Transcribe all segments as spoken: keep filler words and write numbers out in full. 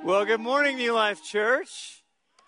Well, good morning, New Life Church.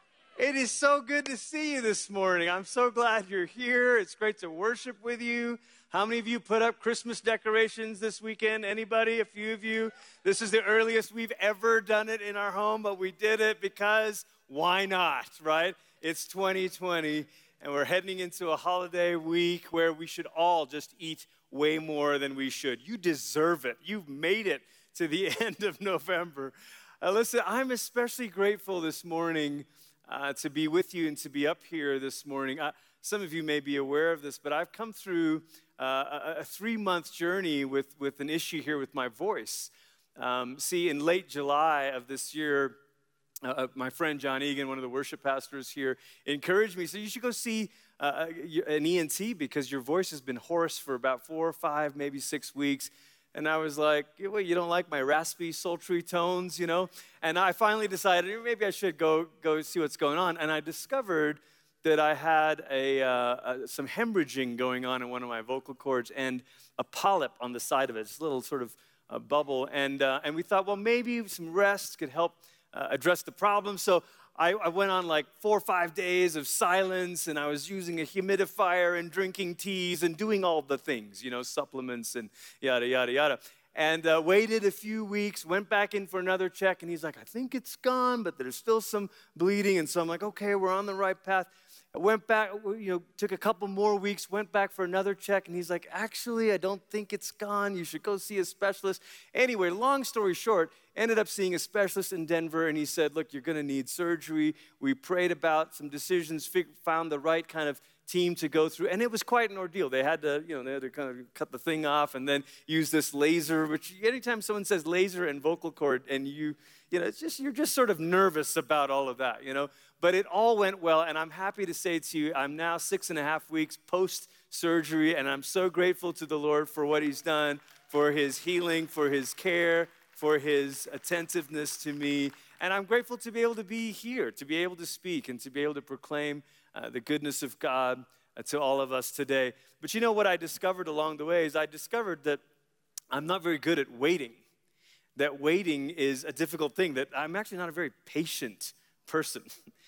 It is so good to see you this morning. I'm so glad you're here. It's great to worship with you. How many of you put up Christmas decorations this weekend? Anybody? A few of you? This is the earliest we've ever done it in our home, but we did it because why not, right? It's twenty twenty, and we're heading into a holiday week where we should all just eat way more than we should. You deserve it. You've made it to the end of November. Uh, listen, I'm especially grateful this morning uh, to be with you and to be up here this morning. Uh, some of you may be aware of this, but I've come through uh, a, a three-month journey with, with an issue here with my voice. Um, see, in late July of this year, uh, my friend John Egan, one of the worship pastors here, encouraged me, so you should go see uh, an E N T because your voice has been hoarse for about four or five, maybe six weeks. And I was like, well, you don't like my raspy, sultry tones, you know? And I finally decided maybe I should go go see what's going on. And I discovered that I had a, uh, uh, some hemorrhaging going on in one of my vocal cords and a polyp on the side of it, this little sort of uh, bubble. And, uh, and we thought, well, maybe some rest could help uh, address the problem. So I, I went on like four or five days of silence, and I was using a humidifier and drinking teas and doing all the things, you know, supplements and yada, yada, yada. And uh, waited a few weeks, went back in for another check, and he's like, I think it's gone, but there's still some bleeding. And so I'm like, okay, we're on the right path. I went back, you know, took a couple more weeks, went back for another check, and he's like, actually, I don't think it's gone. You should go see a specialist. Anyway, long story short, ended up seeing a specialist in Denver, and he said, look, you're going to need surgery. We prayed about some decisions, fig- found the right kind of team to go through, and it was quite an ordeal. They had to, you know, they had to kind of cut the thing off and then use this laser, which anytime someone says laser and vocal cord, and you, you know, it's just, you're just sort of nervous about all of that, you know. But it all went well, and I'm happy to say to you, I'm now six and a half weeks post-surgery, and I'm so grateful to the Lord for what he's done, for his healing, for his care, for his attentiveness to me. And I'm grateful to be able to be here, to be able to speak, and to be able to proclaim uh, the goodness of God uh, to all of us today. But you know what I discovered along the way is I discovered that I'm not very good at waiting, that waiting is a difficult thing, that I'm actually not a very patient person.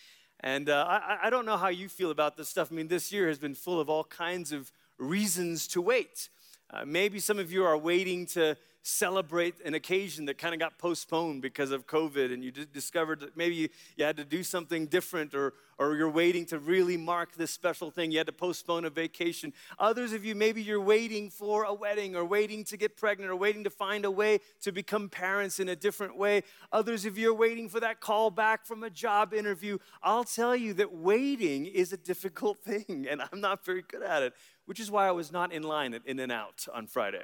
And uh, I, I don't know how you feel about this stuff. I mean, this year has been full of all kinds of reasons to wait. Uh, maybe some of you are waiting to celebrate an occasion that kind of got postponed because of COVID, and you d- discovered that maybe you, you had to do something different, or, or you're waiting to really mark this special thing. You had to postpone a vacation. Others of you, maybe you're waiting for a wedding, or waiting to get pregnant, or waiting to find a way to become parents in a different way. Others of you are waiting for that call back from a job interview. I'll tell you that waiting is a difficult thing, and I'm not very good at it, which is why I was not in line at In-N-Out on Friday.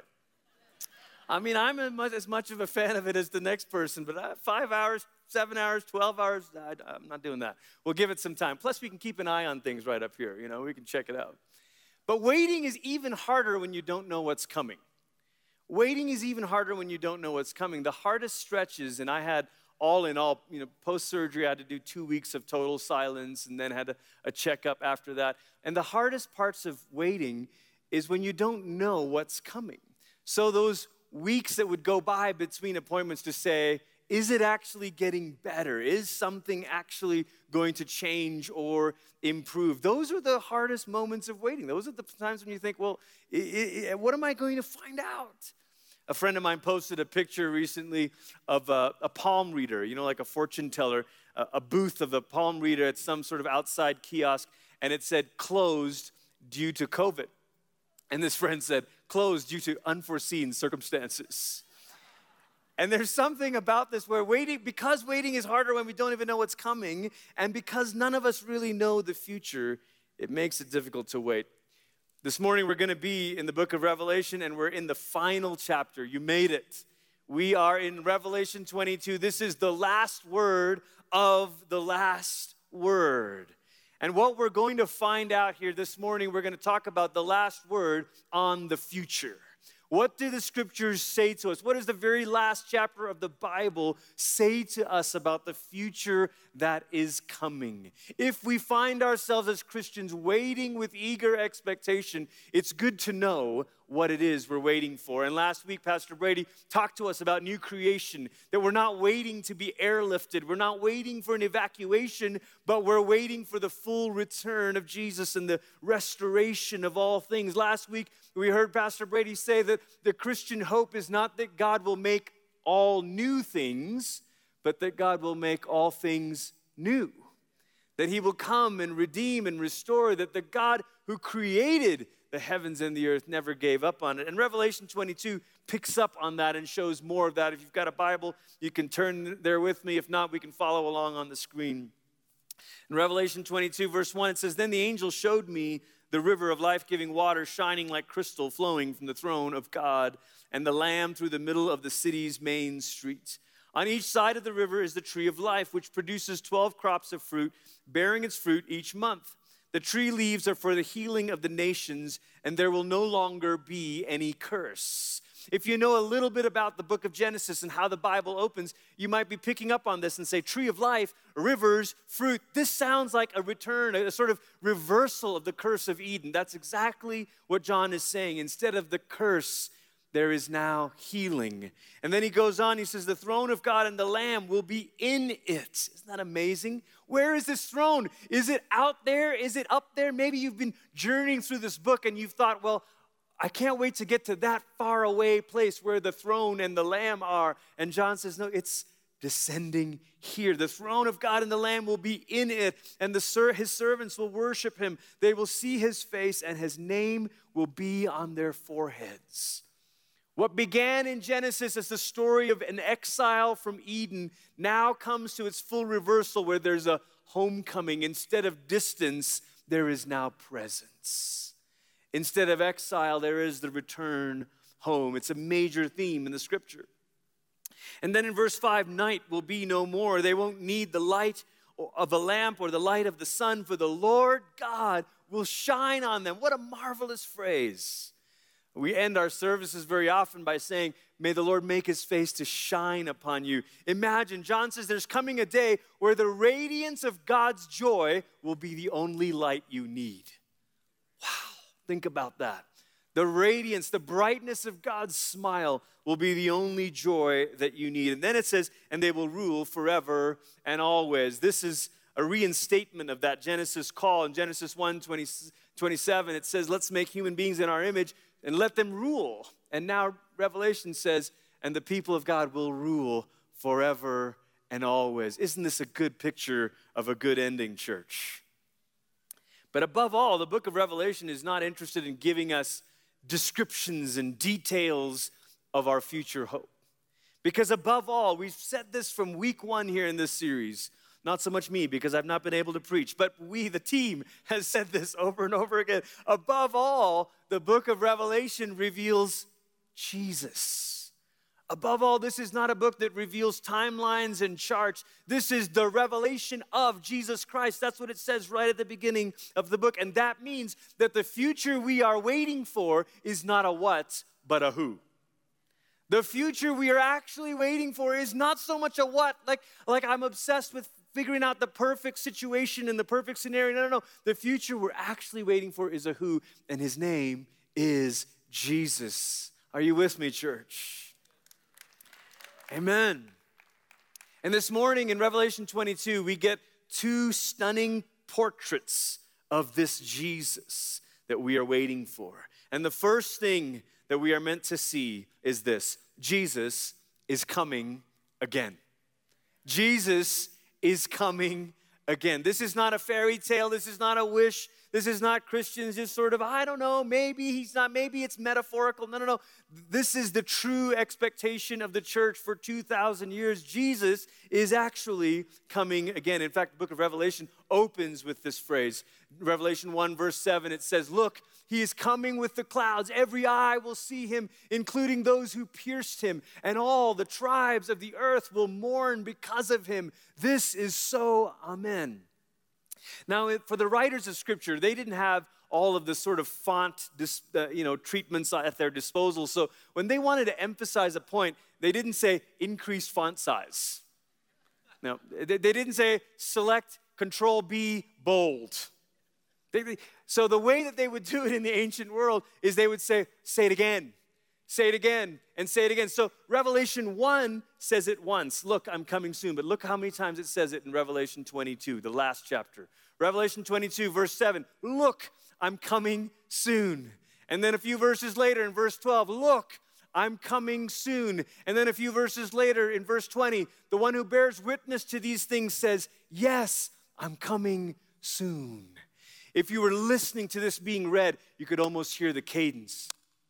I mean, I'm as much of a fan of it as the next person, but five hours, seven hours, twelve hours, I, I'm not doing that. We'll give it some time. Plus, we can keep an eye on things right up here. You know, we can check it out. But waiting is even harder when you don't know what's coming. Waiting is even harder when you don't know what's coming. The hardest stretches, and I had all in all, you know, post-surgery, I had to do two weeks of total silence and then had a, a checkup after that. And the hardest parts of waiting is when you don't know what's coming. So those weeks that would go by between appointments to say, is it actually getting better? Is something actually going to change or improve? Those are the hardest moments of waiting. Those are the times when you think, well, I, I, what am I going to find out? A friend of mine posted a picture recently of a, a palm reader, you know, like a fortune teller, a, a booth of a palm reader at some sort of outside kiosk, and it said closed due to COVID. And this friend said, closed due to unforeseen circumstances. And there's something about this where waiting, because waiting is harder when we don't even know what's coming, and because none of us really know the future, it makes it difficult to wait. This morning we're going to be in the book of Revelation, and we're in the final chapter. You made it. We are in Revelation twenty-two. This is the last word of the last word. And what we're going to find out here this morning, we're going to talk about the last word on the future. What do the scriptures say to us? What does the very last chapter of the Bible say to us about the future that is coming? If we find ourselves as Christians waiting with eager expectation, it's good to know what it is we're waiting for. And last week, Pastor Brady talked to us about new creation, that we're not waiting to be airlifted. We're not waiting for an evacuation, but we're waiting for the full return of Jesus and the restoration of all things. Last week, we heard Pastor Brady say that the Christian hope is not that God will make all new things, but that God will make all things new. That he will come and redeem and restore, that the God who created the heavens and the earth never gave up on it. And Revelation twenty-two picks up on that and shows more of that. If you've got a Bible, you can turn there with me. If not, we can follow along on the screen. In Revelation twenty-two, verse one, it says, "Then the angel showed me the river of life-giving water shining like crystal, flowing from the throne of God and the Lamb through the middle of the city's main street. On each side of the river is the tree of life, which produces twelve crops of fruit, bearing its fruit each month. The tree leaves are for the healing of the nations, and there will no longer be any curse." If you know a little bit about the book of Genesis and how the Bible opens, you might be picking up on this and say, tree of life, rivers, fruit. This sounds like a return, a sort of reversal of the curse of Eden. That's exactly what John is saying. Instead of the curse, there is now healing. And then he goes on, he says, the throne of God and the Lamb will be in it. Isn't that amazing? Where is this throne? Is it out there? Is it up there? Maybe you've been journeying through this book and you've thought, well, I can't wait to get to that far away place where the throne and the Lamb are. And John says, no, it's descending here. The throne of God and the Lamb will be in it, and the ser- his servants will worship him. They will see his face, and his name will be on their foreheads. What began in Genesis as the story of an exile from Eden now comes to its full reversal, where there's a homecoming. Instead of distance, there is now presence. Instead of exile, there is the return home. It's a major theme in the scripture. And then in verse five, night will be no more. They won't need the light of a lamp or the light of the sun, for the Lord God will shine on them. What a marvelous phrase. We end our services very often by saying, may the Lord make his face to shine upon you. Imagine, John says there's coming a day where the radiance of God's joy will be the only light you need. Wow, think about that. The radiance, the brightness of God's smile will be the only joy that you need. And then it says, and they will rule forever and always. This is a reinstatement of that Genesis call. In Genesis one, twenty, twenty-seven, it says, let's make human beings in our image and let them rule. And now Revelation says, and the people of God will rule forever and always. Isn't this a good picture of a good ending, church? But above all, the book of Revelation is not interested in giving us descriptions and details of our future hope. Because above all, we've said this from week one here in this series. Not so much me, because I've not been able to preach, but we, the team, has said this over and over again. Above all, the book of Revelation reveals Jesus. Above all, this is not a book that reveals timelines and charts. This is the revelation of Jesus Christ. That's what it says right at the beginning of the book. And that means that the future we are waiting for is not a what, but a who. The future we are actually waiting for is not so much a what, like, like I'm obsessed with figuring out the perfect situation and the perfect scenario. No, no, no. The future we're actually waiting for is a who, and his name is Jesus. Are you with me, church? Amen. And this morning in Revelation twenty-two, we get two stunning portraits of this Jesus that we are waiting for. And the first thing that we are meant to see is this: Jesus is coming again. Jesus is coming again. This is not a fairy tale. This is not a wish. This is not Christians just sort of, I don't know, maybe he's not, maybe it's metaphorical. No, no, no. This is the true expectation of the church for two thousand years. Jesus is actually coming again. In fact, the book of Revelation opens with this phrase. Revelation one, verse seven, it says, look, he is coming with the clouds. Every eye will see him, including those who pierced him. And all the tribes of the earth will mourn because of him. This is so, amen. Now, for the writers of Scripture, they didn't have all of the sort of font, uh, you know, treatments at their disposal. So when they wanted to emphasize a point, they didn't say increase font size. No, they, they didn't say select Control B bold. They, they, so the way that they would do it in the ancient world is they would say, say it again, say it again, and say it again. So Revelation one says it once, look, I'm coming soon. But look how many times it says it in Revelation twenty-two, the last chapter. Revelation twenty-two, verse seven, look, I'm coming soon. And then a few verses later in verse twelve, look, I'm coming soon. And then a few verses later in verse twenty, the one who bears witness to these things says, yes, I'm coming soon. If you were listening to this being read, you could almost hear the cadence.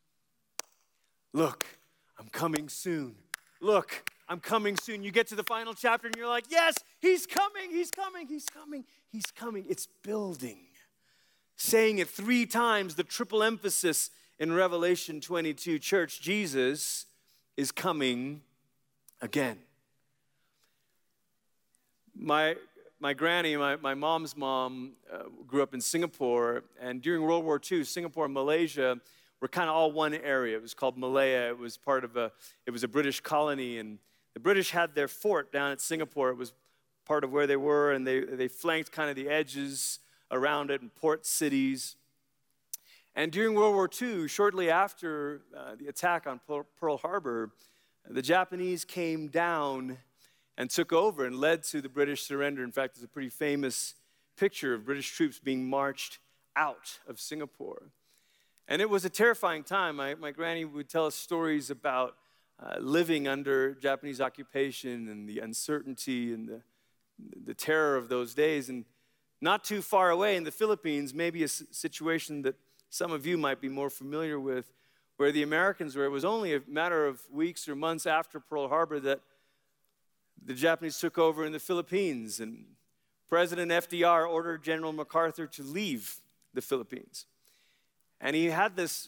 Look, I'm coming soon. Look, I'm coming soon. You get to the final chapter and you're like, yes, he's coming, he's coming, he's coming, he's coming. It's building. Saying it three times, the triple emphasis in Revelation twenty-two. Church, Jesus is coming again. My My granny, my, my mom's mom, uh, grew up in Singapore, and during World War Two, Singapore and Malaysia were kind of all one area. It was called Malaya. It was part of a, it was a British colony, and the British had their fort down at Singapore. It was part of where they were, and they, they flanked kind of the edges around it and port cities. And during World War Two, shortly after uh, the attack on Pearl Harbor, the Japanese came down and took over and led to the British surrender. In fact, there's a pretty famous picture of British troops being marched out of Singapore. And it was a terrifying time. My, my granny would tell us stories about uh, living under Japanese occupation and the uncertainty and the, the terror of those days. And not too far away in the Philippines, maybe a situation that some of you might be more familiar with, where the Americans were. It was only a matter of weeks or months after Pearl Harbor that the Japanese took over in the Philippines, and President F D R ordered General MacArthur to leave the Philippines. And he had this,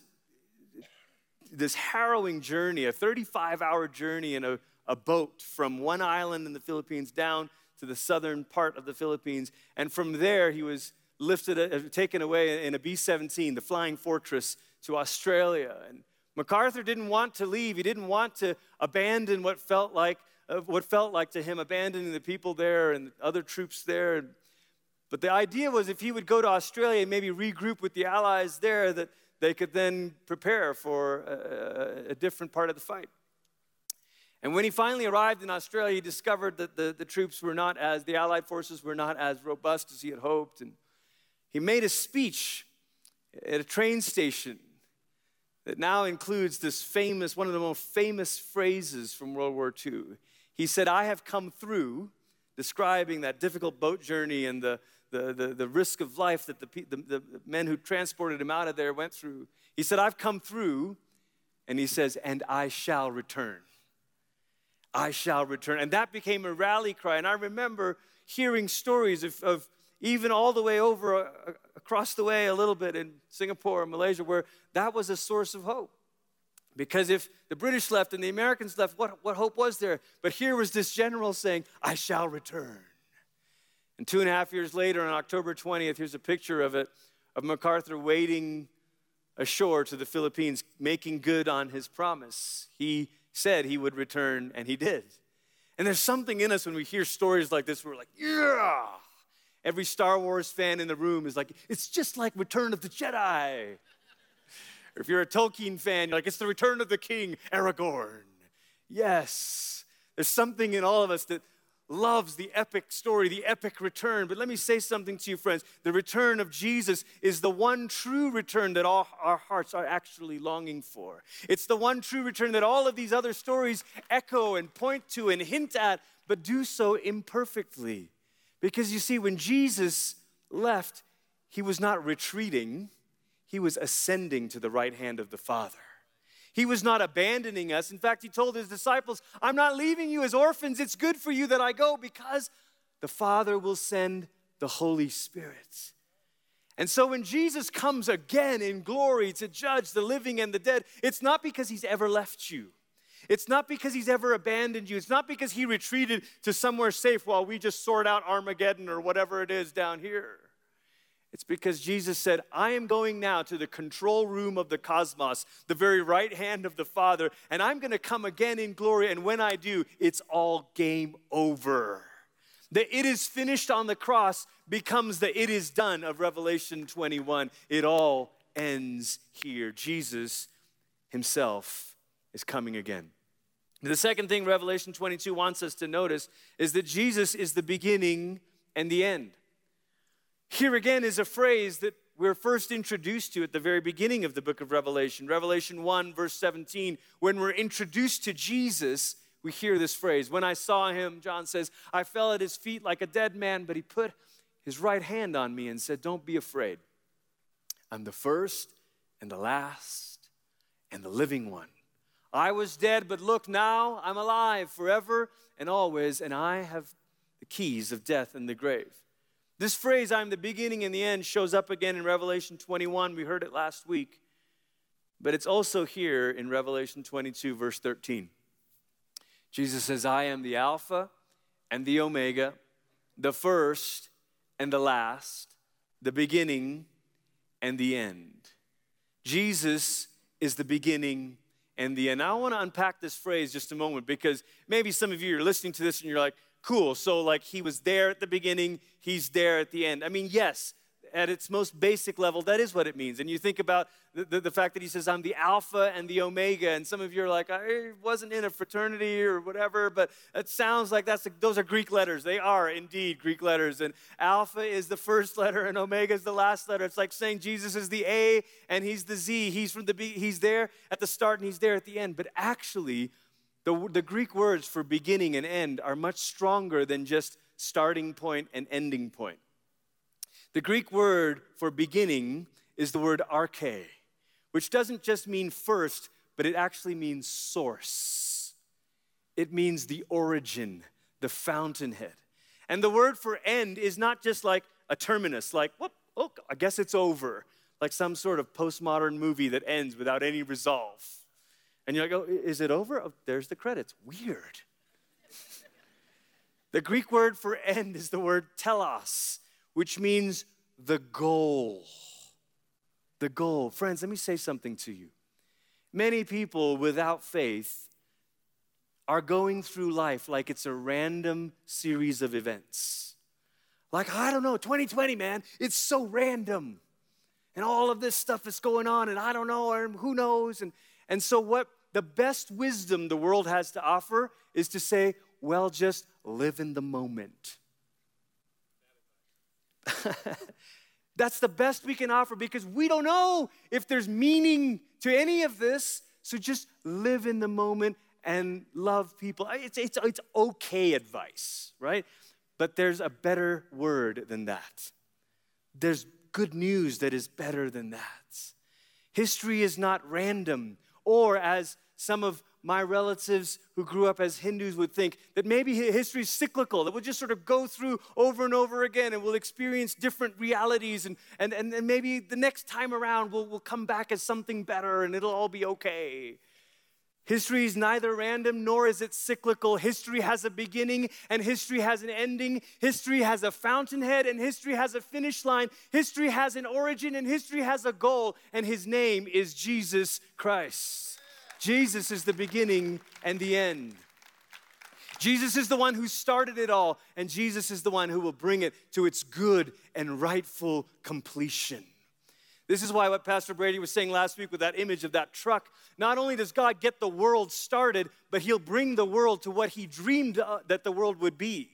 this harrowing journey, a thirty-five hour journey in a, a boat from one island in the Philippines down to the southern part of the Philippines. And from there, he was lifted, uh, taken away in a B seventeen, the Flying Fortress, to Australia. And MacArthur didn't want to leave. He didn't want to abandon what felt like of what felt like to him abandoning the people there and other troops there. But the idea was if he would go to Australia and maybe regroup with the Allies there, that they could then prepare for a, a different part of the fight. And when he finally arrived in Australia, he discovered that the, the troops were not as, the Allied forces were not as robust as he had hoped. And he made a speech at a train station that now includes this famous, one of the most famous phrases from World War Two. He said, I have come through, describing that difficult boat journey and the, the, the, the risk of life that the, the, the men who transported him out of there went through. He said, I've come through, and he says, and I shall return. I shall return. And that became a rally cry. And I remember hearing stories of, of even all the way over, uh, across the way a little bit in Singapore and Malaysia, where that was a source of hope. Because if the British left and the Americans left, what, what hope was there? But here was this general saying, I shall return. And two and a half years later, on October twentieth, here's a picture of it, of MacArthur wading ashore to the Philippines, making good on his promise. He said he would return, and he did. And there's something in us when we hear stories like this, we're like, yeah! Every Star Wars fan in the room is like, it's just like Return of the Jedi. Or if you're a Tolkien fan, you're like, it's the return of the king, Aragorn. Yes, there's something in all of us that loves the epic story, the epic return. But let me say something to you, friends. The return of Jesus is the one true return that all our hearts are actually longing for. It's the one true return that all of these other stories echo and point to and hint at, but do so imperfectly. Because you see, when Jesus left, he was not retreating. He was ascending to the right hand of the Father. He was not abandoning us. In fact, he told his disciples, I'm not leaving you as orphans. It's good for you that I go because the Father will send the Holy Spirit. And so when Jesus comes again in glory to judge the living and the dead, it's not because he's ever left you. It's not because he's ever abandoned you. It's not because he retreated to somewhere safe while we just sort out Armageddon or whatever it is down here. It's because Jesus said, I am going now to the control room of the cosmos, the very right hand of the Father, and I'm going to come again in glory, and when I do, it's all game over. The it is finished on the cross becomes the it is done of Revelation twenty-one. It all ends here. Jesus himself is coming again. The second thing Revelation twenty-two wants us to notice is that Jesus is the beginning and the end. Here again is a phrase that we're first introduced to at the very beginning of the book of Revelation. Revelation one, verse seventeen, when we're introduced to Jesus, we hear this phrase. When I saw him, John says, I fell at his feet like a dead man, but he put his right hand on me and said, don't be afraid. I'm the first and the last and the living one. I was dead, but look now, I'm alive forever and always, and I have the keys of death and the grave. This phrase, I'm the beginning and the end, shows up again in Revelation twenty-one. We heard it last week. But it's also here in Revelation twenty-two, verse thirteen. Jesus says, I am the Alpha and the Omega, the first and the last, the beginning and the end. Jesus is the beginning and the end. Now, I want to unpack this phrase just a moment because maybe some of you are listening to this and you're like, cool, so like he was there at the beginning, he's there at the end. I mean, yes, at its most basic level, that is what it means. And you think about the, the, the fact that he says, I'm the Alpha and the Omega, and some of you are like, I wasn't in a fraternity or whatever, but it sounds like that's those are Greek letters. They are indeed Greek letters, and Alpha is the first letter and Omega is the last letter. It's like saying Jesus is the A and he's the Z. He's from the B, he's there at the start and he's there at the end. But actually, the, the Greek words for beginning and end are much stronger than just starting point and ending point. The Greek word for beginning is the word arche, which doesn't just mean first, but it actually means source. It means the origin, the fountainhead. And the word for end is not just like a terminus, like, whoop, oh, I guess it's over, like some sort of postmodern movie that ends without any resolve. And you're like, oh, is it over? Oh, there's the credits. Weird. The Greek word for end is the word telos, which means the goal. The goal. Friends, let me say something to you. Many people without faith are going through life like it's a random series of events. Like, I don't know, twenty twenty, man, it's so random. And all of this stuff is going on, and I don't know, or who knows. And, and so what the best wisdom the world has to offer is to say, well, just live in the moment. That's the best we can offer because we don't know if there's meaning to any of this. So just live in the moment and love people. It's, it's, it's okay advice, right? But there's a better word than that. There's good news that is better than that. History is not random, or as some of my relatives who grew up as Hindus would think, that maybe history is cyclical, that we'll just sort of go through over and over again and we'll experience different realities and, and, and, and maybe the next time around we'll, we'll come back as something better and it'll all be okay. History is neither random nor is it cyclical. History has a beginning and history has an ending. History has a fountainhead and history has a finish line. History has an origin and history has a goal, and his name is Jesus Christ. Jesus is the beginning and the end. Jesus is the one who started it all, and Jesus is the one who will bring it to its good and rightful completion. This is why what Pastor Brady was saying last week with that image of that truck, not only does God get the world started, but he'll bring the world to what he dreamed uh, that the world would be.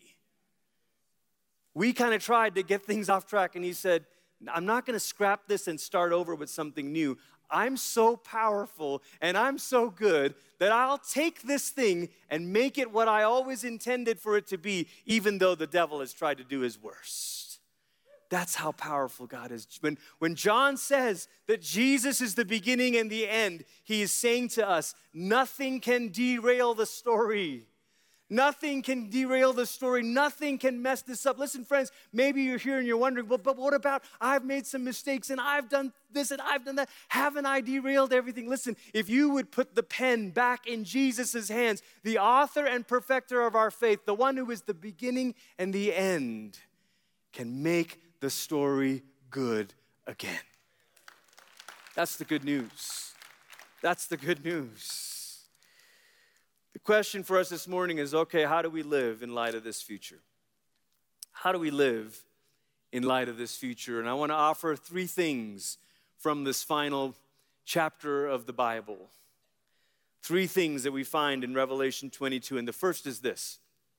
We kind of tried to get things off track, and he said, I'm not going to scrap this and start over with something new. I'm so powerful and I'm so good that I'll take this thing and make it what I always intended for it to be, even though the devil has tried to do his worst. That's how powerful God is. When, when John says that Jesus is the beginning and the end, he is saying to us, nothing can derail the story. Nothing can derail the story. Nothing can mess this up. Listen, friends, maybe you're here and you're wondering, well, but what about I've made some mistakes and I've done this and I've done that. Haven't I derailed everything? Listen, if you would put the pen back in Jesus' hands, the author and perfecter of our faith, the one who is the beginning and the end, can make the story good again. That's the good news. That's the good news. The question for us this morning is, okay, how do we live in light of this future? How do we live in light of this future? And I want to offer three things from this final chapter of the Bible. Three things that we find in Revelation twenty-two. And the first is this: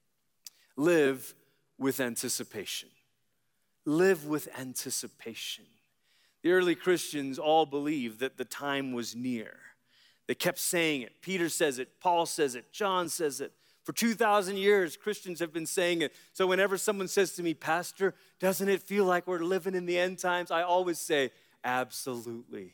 live with anticipation. Live with anticipation. The early Christians all believed that the time was near. They kept saying it. Peter says it. Paul says it. John says it. For two thousand years, Christians have been saying it. So whenever someone says to me, Pastor, doesn't it feel like we're living in the end times? I always say, absolutely.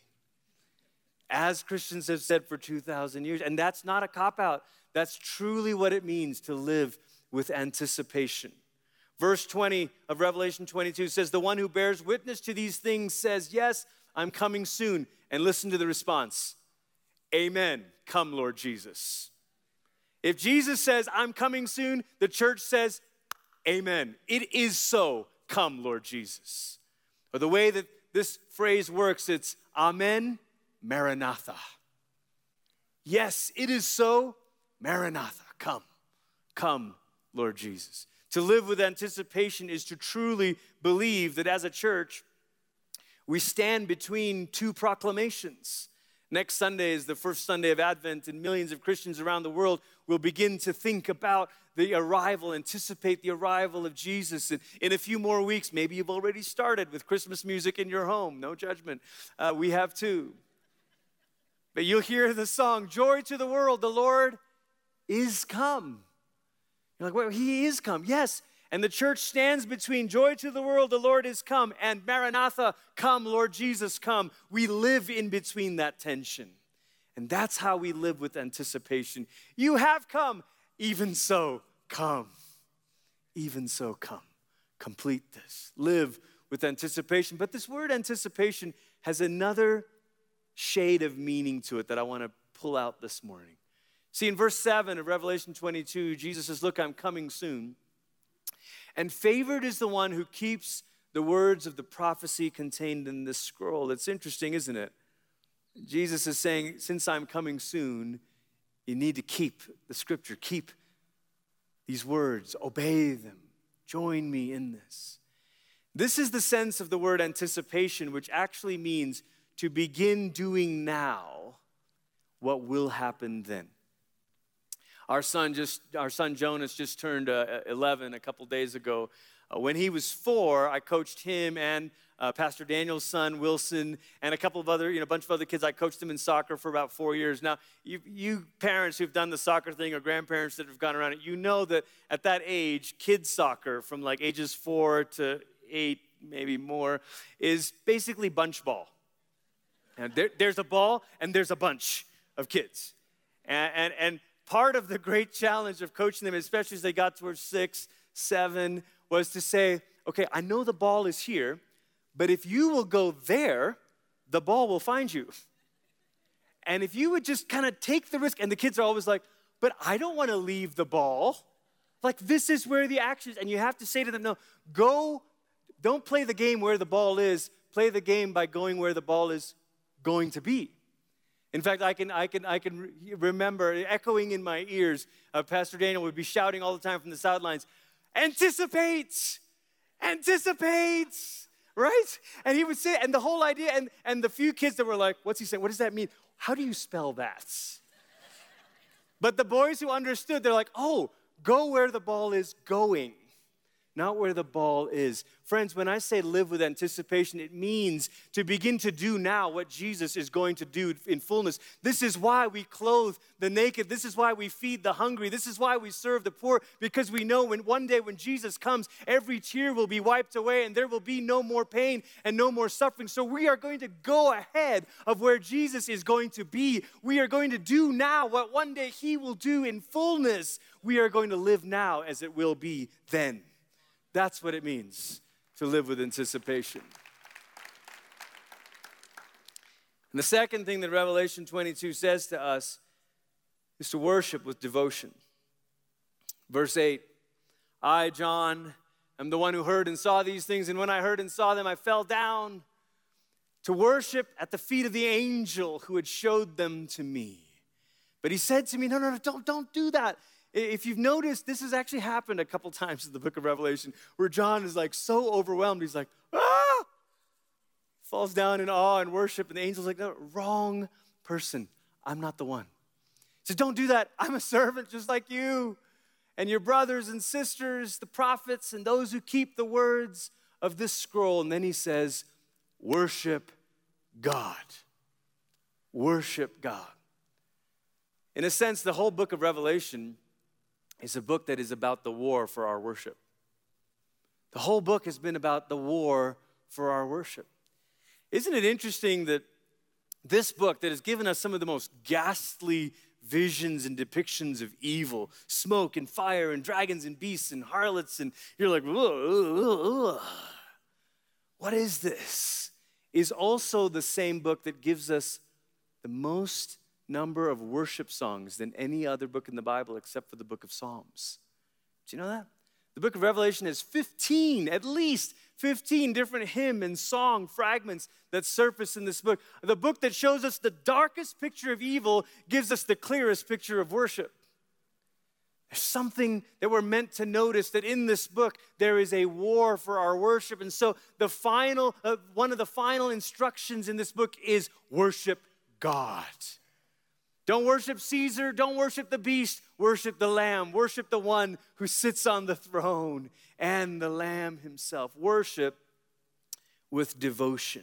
As Christians have said for two thousand years. And that's not a cop-out. That's truly what it means to live with anticipation. Verse twenty of Revelation twenty-two says, the one who bears witness to these things says, yes, I'm coming soon. And listen to the response. Amen. Come, Lord Jesus. If Jesus says, I'm coming soon, the church says, amen. It is so. Come, Lord Jesus. Or the way that this phrase works, it's amen, Maranatha. Yes, it is so. Maranatha. Come. Come, Lord Jesus. To live with anticipation is to truly believe that as a church, we stand between two proclamations. Next Sunday is the first Sunday of Advent, and millions of Christians around the world will begin to think about the arrival, anticipate the arrival of Jesus. And in a few more weeks, maybe you've already started with Christmas music in your home. No judgment. Uh, we have too. But you'll hear the song, Joy to the World, the Lord is come. You're like, well, he is come. Yes. And the church stands between joy to the world, the Lord is come, and Maranatha, come, Lord Jesus, come. We live in between that tension. And that's how we live with anticipation. You have come, even so, come. Even so, come. Complete this. Live with anticipation. But this word anticipation has another shade of meaning to it that I want to pull out this morning. See, in verse seven of Revelation twenty-two, Jesus says, look, I'm coming soon. And favored is the one who keeps the words of the prophecy contained in this scroll. It's interesting, isn't it? Jesus is saying, since I'm coming soon, you need to keep the scripture, keep these words, obey them, join me in this. This is the sense of the word anticipation, which actually means to begin doing now what will happen then. Our son just, our son Jonas just turned uh, eleven a couple days ago. Uh, when he was four, I coached him and uh, Pastor Daniel's son Wilson and a couple of other, you know, a bunch of other kids. I coached them in soccer for about four years. Now, you, you parents who've done the soccer thing or grandparents that have gone around it, you know that at that age, kids soccer from like ages four to eight, maybe more, is basically bunch ball. And there, there's a ball and there's a bunch of kids, and and. and part of the great challenge of coaching them, especially as they got towards six, seven, was to say, okay, I know the ball is here, but if you will go there, the ball will find you. And if you would just kind of take the risk, and the kids are always like, but I don't want to leave the ball. Like, this is where the action is. And you have to say to them, no, go, don't play the game where the ball is. Play the game by going where the ball is going to be. In fact, I can, I can, I can remember echoing in my ears, uh, Pastor Daniel would be shouting all the time from the sidelines, anticipate, anticipate, right? And he would say, and the whole idea, and, and the few kids that were like, what's he saying? What does that mean? How do you spell that? But the boys who understood, they're like, oh, go where the ball is going, not where the ball is. Friends, when I say live with anticipation, it means to begin to do now what Jesus is going to do in fullness. This is why we clothe the naked. This is why we feed the hungry. This is why we serve the poor, because we know when one day when Jesus comes, every tear will be wiped away and there will be no more pain and no more suffering. So we are going to go ahead of where Jesus is going to be. We are going to do now what one day he will do in fullness. We are going to live now as it will be then. That's what it means to live with anticipation. And the second thing that Revelation twenty-two says to us is to worship with devotion. Verse eight, I, John, am the one who heard and saw these things, and when I heard and saw them, I fell down to worship at the feet of the angel who had showed them to me. But he said to me, no, no, no, don't, don't do that. If you've noticed, this has actually happened a couple times in the book of Revelation where John is like so overwhelmed. He's like, ah! Falls down in awe and worship. And the angel's like, no, wrong person. I'm not the one. He says, don't do that. I'm a servant just like you. And your brothers and sisters, the prophets, and those who keep the words of this scroll. And then he says, worship God. Worship God. In a sense, the whole book of Revelation is a book that is about the war for our worship. The whole book has been about the war for our worship. Isn't it interesting that this book that has given us some of the most ghastly visions and depictions of evil, smoke and fire and dragons and beasts and harlots, and you're like, ugh, ugh. What is this? Is also the same book that gives us the most number of worship songs than any other book in the Bible except for the book of Psalms. Do you know that? The book of Revelation has fifteen, at least fifteen different hymn and song fragments that surface in this book. The book that shows us the darkest picture of evil gives us the clearest picture of worship. There's something that we're meant to notice, that in this book there is a war for our worship. And so the final, uh, one of the final instructions in this book is worship God. Don't worship Caesar, don't worship the beast, worship the Lamb, worship the one who sits on the throne and the Lamb himself. Worship with devotion.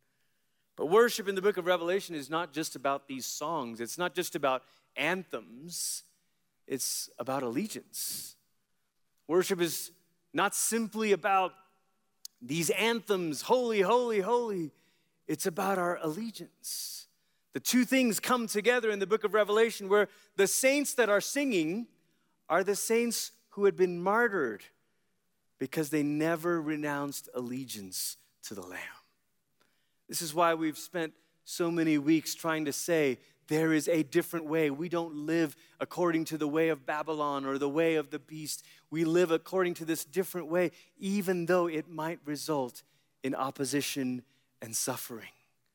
But worship in the book of Revelation is not just about these songs. It's not just about anthems. It's about allegiance. Worship is not simply about these anthems, holy, holy, holy. It's about our allegiance. The two things come together in the book of Revelation, where the saints that are singing are the saints who had been martyred because they never renounced allegiance to the Lamb. This is why we've spent so many weeks trying to say there is a different way. We don't live according to the way of Babylon or the way of the beast. We live according to this different way, even though it might result in opposition and suffering.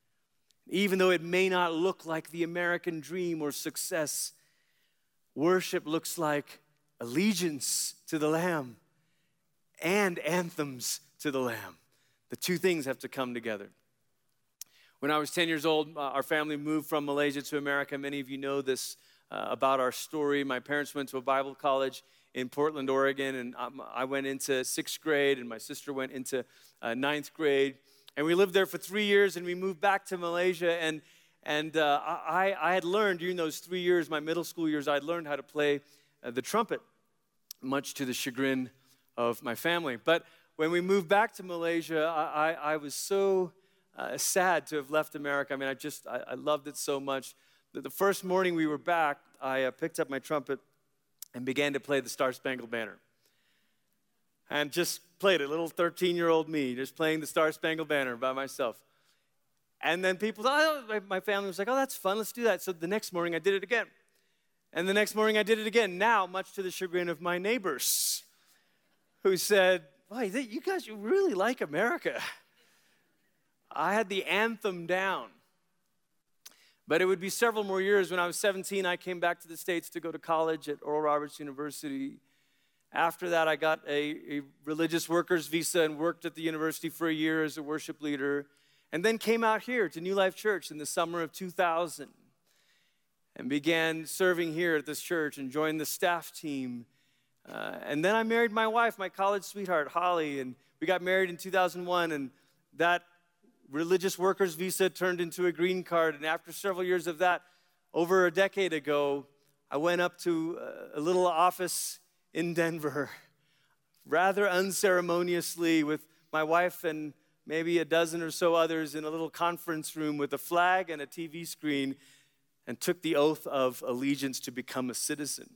Even though it may not look like the American dream or success, worship looks like allegiance to the Lamb and anthems to the Lamb. The two things have to come together. When I was ten years old, uh, our family moved from Malaysia to America. Many of you know this uh, about our story. My parents went to a Bible college in Portland, Oregon, and um, I went into sixth grade, and my sister went into uh, ninth grade. And we lived there for three years, and we moved back to Malaysia. And and uh, I, I had learned during those three years, my middle school years, I had learned how to play uh, the trumpet, much to the chagrin of my family. But when we moved back to Malaysia, I, I, I was so uh, sad to have left America. I mean, I just, I, I loved it so much. The, the first morning we were back, I uh, picked up my trumpet and began to play the Star Spangled Banner. And just played it, little thirteen-year-old me, just playing the Star Spangled Banner by myself. And then people thought, oh, my family was like, oh, that's fun, let's do that. So the next morning I did it again. And the next morning I did it again, now much to the chagrin of my neighbors, who said, boy, you guys, you really like America. I had the anthem down. But it would be several more years. When I was seventeen, I came back to the States to go to college at Oral Roberts University. After that, I got a, a religious workers visa and worked at the university for a year as a worship leader, and then came out here to New Life Church in the summer of two thousand and began serving here at this church and joined the staff team. Uh, and then I married my wife, my college sweetheart, Holly, and we got married in two thousand one, and that religious workers visa turned into a green card. And after several years of that, over a decade ago, I went up to a little office in Denver, rather unceremoniously, with my wife and maybe a dozen or so others in a little conference room with a flag and a T V screen, and took the oath of allegiance to become a citizen.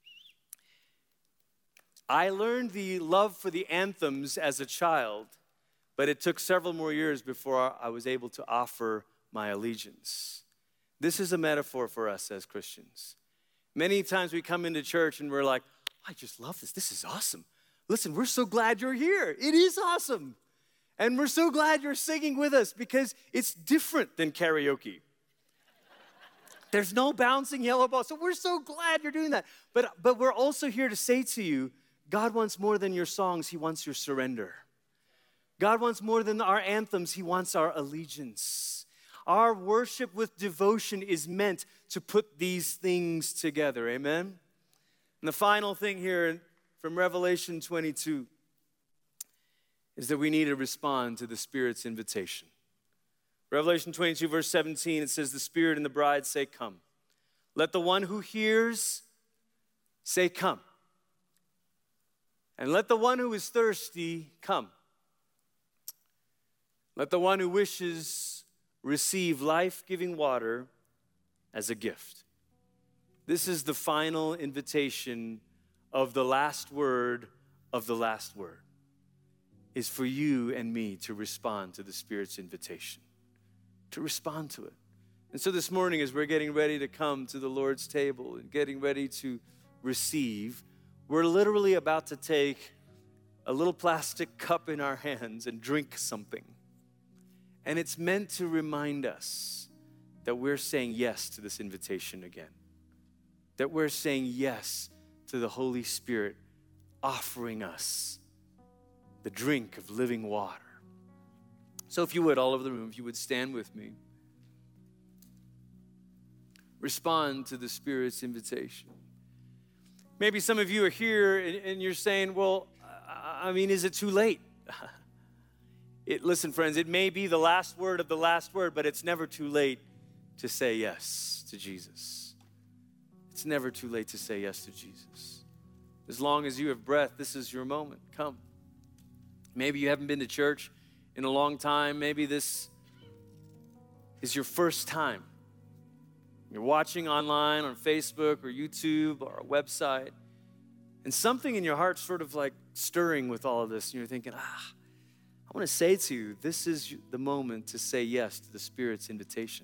I learned the love for the anthems as a child, but it took several more years before I was able to offer my allegiance. This is a metaphor for us as Christians. Many times we come into church and we're like, I just love this. This is awesome. Listen, we're so glad you're here. It is awesome. And we're so glad you're singing with us because it's different than karaoke. There's no bouncing yellow ball. So we're so glad you're doing that. But, but we're also here to say to you, God wants more than your songs. He wants your surrender. God wants more than our anthems. He wants our allegiance. Our worship with devotion is meant to put these things together. Amen? And the final thing here from Revelation twenty-two is that we need to respond to the Spirit's invitation. Revelation twenty-two, verse seventeen, it says, the Spirit and the bride say, come. Let the one who hears say, come. And let the one who is thirsty come. Let the one who wishes receive life-giving water as a gift. This is the final invitation of the last word of the last word, is for you and me to respond to the Spirit's invitation, to respond to it. And so this morning, as we're getting ready to come to the Lord's table and getting ready to receive, we're literally about to take a little plastic cup in our hands and drink something. And it's meant to remind us that we're saying yes to this invitation again. That we're saying yes to the Holy Spirit offering us the drink of living water. So if you would, all over the room, if you would stand with me. Respond to the Spirit's invitation. Maybe some of you are here and, and you're saying, well, I mean, is it too late? It, listen, friends, it may be the last word of the last word, but it's never too late to say yes to Jesus. It's never too late to say yes to Jesus. As long as you have breath, this is your moment. Come. Maybe you haven't been to church in a long time. Maybe this is your first time. You're watching online on Facebook or YouTube or a website, and something in your heart's sort of like stirring with all of this, and you're thinking, ah, I want to say to you, this is the moment to say yes to the Spirit's invitation.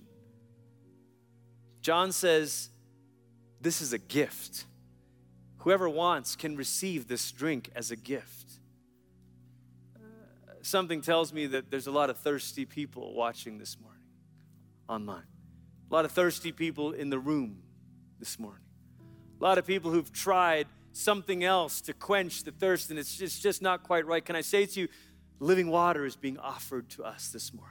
John says, this is a gift. Whoever wants can receive this drink as a gift. Uh, something tells me that there's a lot of thirsty people watching this morning online. A lot of thirsty people in the room this morning. A lot of people who've tried something else to quench the thirst, and it's just, just not quite right. Can I say to you, living water is being offered to us this morning.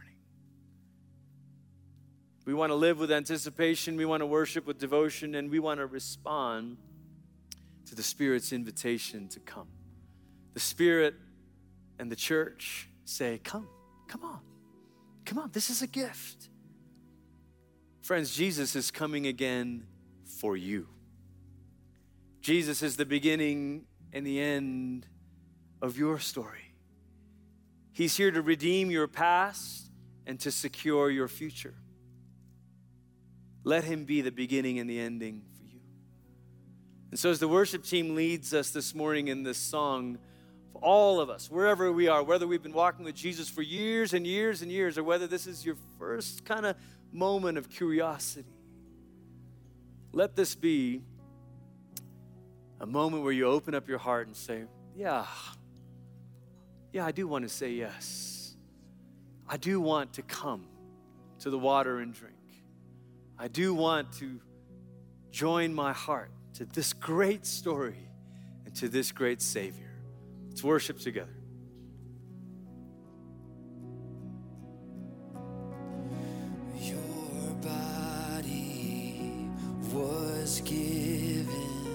We want to live with anticipation. We want to worship with devotion, and we want to respond to the Spirit's invitation to come. The Spirit and the church say, come, come on, come on, this is a gift. Friends, Jesus is coming again for you. Jesus is the beginning and the end of your story. He's here to redeem your past and to secure your future. Let him be the beginning and the ending for you. And so as the worship team leads us this morning in this song, for all of us, wherever we are, whether we've been walking with Jesus for years and years and years, or whether this is your first kind of moment of curiosity, let this be a moment where you open up your heart and say, yeah, yeah, I do want to say yes. I do want to come to the water and drink. I do want to join my heart to this great story and to this great Savior. Let's worship together. Your body was given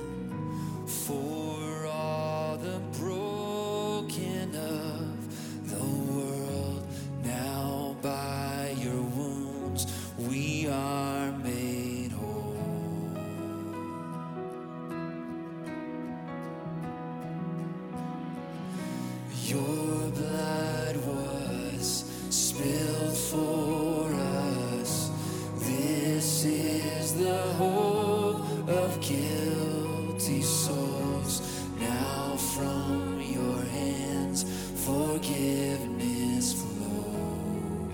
for all the broken of the world. Now by your wounds we are made whole. Your blood was spilled for us. This is the hope of guilty souls. Now from your hands forgiveness flows.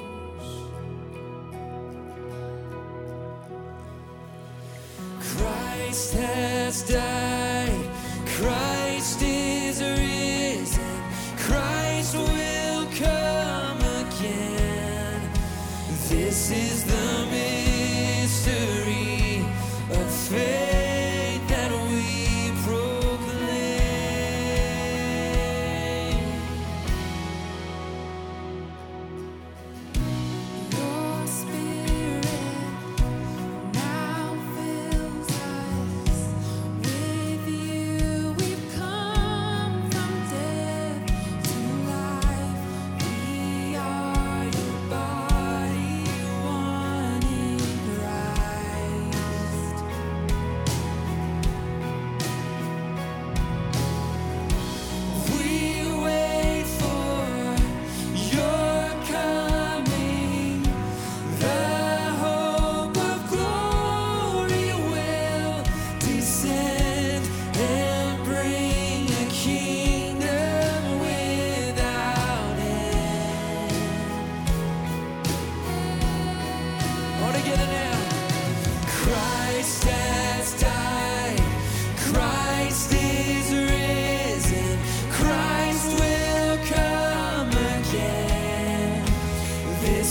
Christ has died, Christ is risen, Christ will come again. This is the mystery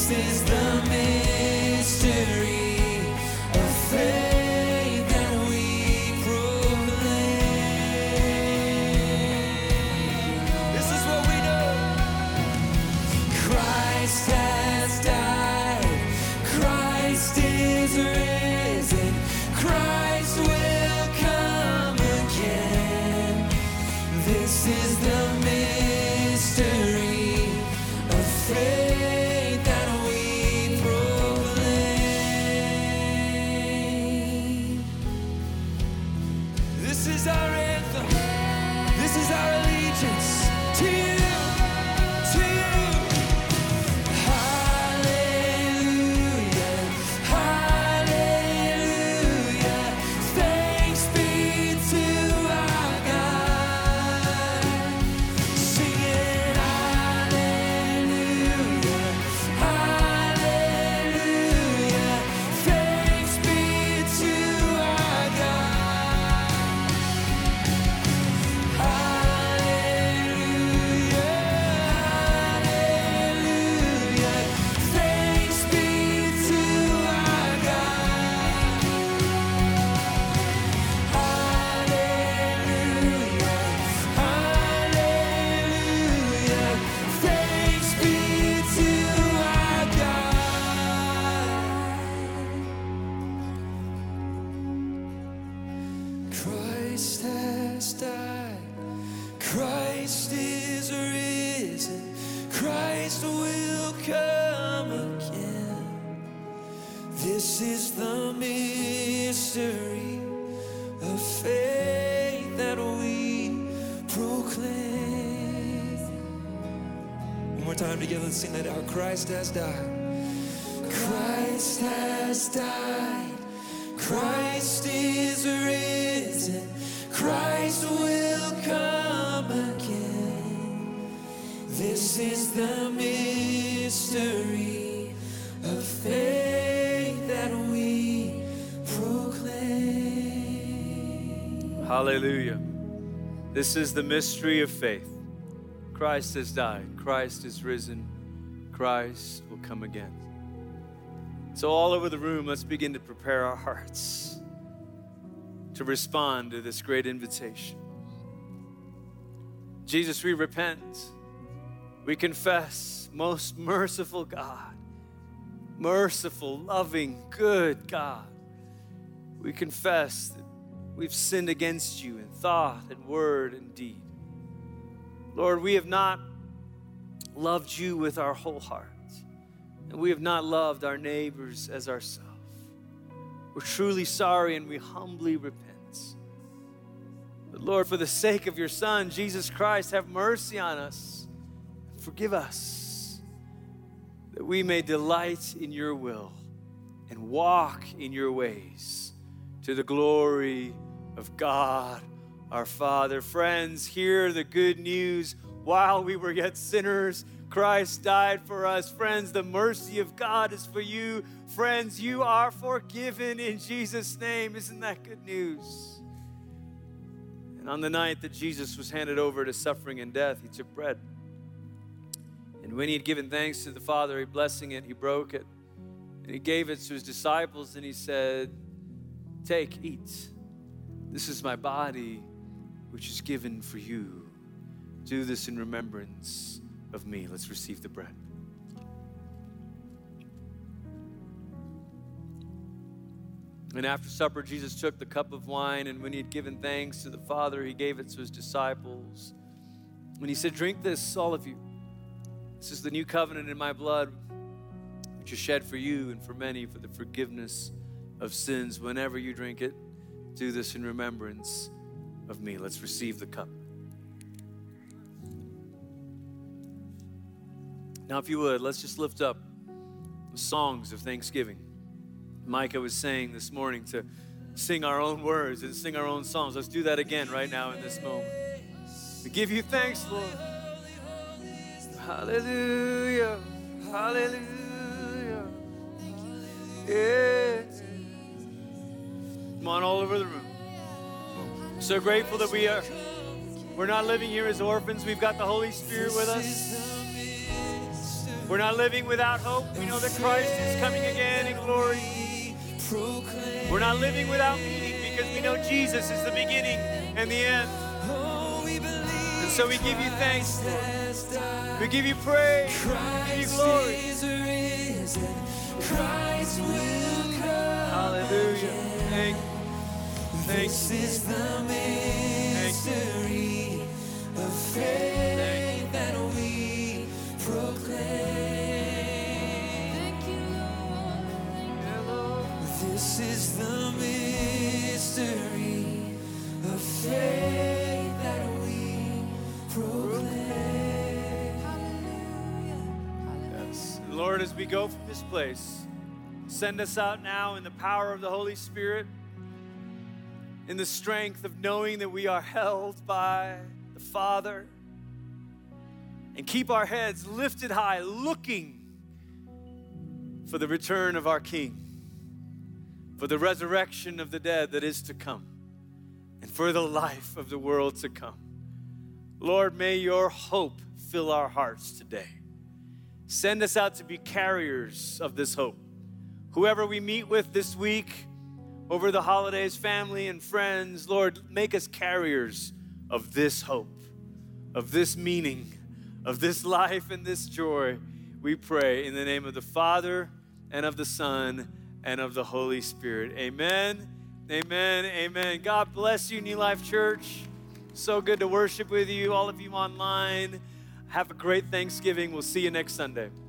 This is the mystery of faith that we proclaim. This is what we know. Christ has died. Christ is risen. Christ will come again. This is the mystery of faith that we proclaim. This is our anthem. This is our allegiance to you, to you. Hallelujah, hallelujah. Thanks be to our God. Singing hallelujah, hallelujah. Thanks be to our God. Hallelujah, hallelujah. Thanks be to our God. Hallelujah, hallelujah. Thanks be to our God. Christ has died. Christ is risen. Christ will come again. This is the mystery of faith that we proclaim. One more time together, let's sing that out. Christ has died. Christ has died. Christ is risen. Christ will come again. This is the mystery of faith that we proclaim. Hallelujah. This is the mystery of faith. Christ has died. Christ is risen. Christ will come again. So all over the room, let's begin to prepare our hearts to respond to this great invitation. Jesus, we repent. We confess, most merciful God, merciful, loving, good God. We confess that we've sinned against you in thought and word and deed. Lord, we have not loved you with our whole heart, and we have not loved our neighbors as ourselves. We're truly sorry and we humbly repent. But Lord, for the sake of your Son, Jesus Christ, have mercy on us. Forgive us, that we may delight in your will and walk in your ways to the glory of God our Father. Friends, hear the good news. While we were yet sinners, Christ died for us. Friends, the mercy of God is for you. Friends, you are forgiven in Jesus' name. Isn't that good news? And on the night that Jesus was handed over to suffering and death, he took bread. And when he had given thanks to the Father, he blessing it, he broke it. And he gave it to his disciples and he said, "Take, eat. This is my body, which is given for you. Do this in remembrance of me." Let's receive the bread. And after supper, Jesus took the cup of wine, and when he had given thanks to the Father, he gave it to his disciples. And he said, "Drink this, all of you. This is the new covenant in my blood, which is shed for you and for many for the forgiveness of sins. Whenever you drink it, do this in remembrance of me." Let's receive the cup. Now, if you would, let's just lift up songs of thanksgiving. Micah was saying this morning to sing our own words and sing our own songs. Let's do that again right now in this moment. We give you thanks, Lord. Hallelujah. Hallelujah. Yeah. Come on, all over the room. So grateful that we are, we're not living here as orphans. We've got the Holy Spirit with us. We're not living without hope. We know that Christ is coming again in glory. We're not living without meaning because we know Jesus is the beginning and the end. And so we give you thanks, Lord. We give you praise. We give you glory. Hallelujah. Thank you. Thank you. This is the mystery of faith that we proclaim. This is the mystery of faith that we proclaim. Yes. Lord, as we go from this place, send us out now in the power of the Holy Spirit, in the strength of knowing that we are held by the Father, and keep our heads lifted high, looking for the return of our King, for the resurrection of the dead that is to come, and for the life of the world to come. Lord, may your hope fill our hearts today. Send us out to be carriers of this hope. Whoever we meet with this week, over the holidays, family and friends, Lord, make us carriers of this hope, of this meaning, of this life and this joy. We pray in the name of the Father and of the Son and of the Holy Spirit. Amen, amen, amen. God bless you, New Life Church. So good to worship with you, all of you online. Have a great Thanksgiving. We'll see you next Sunday.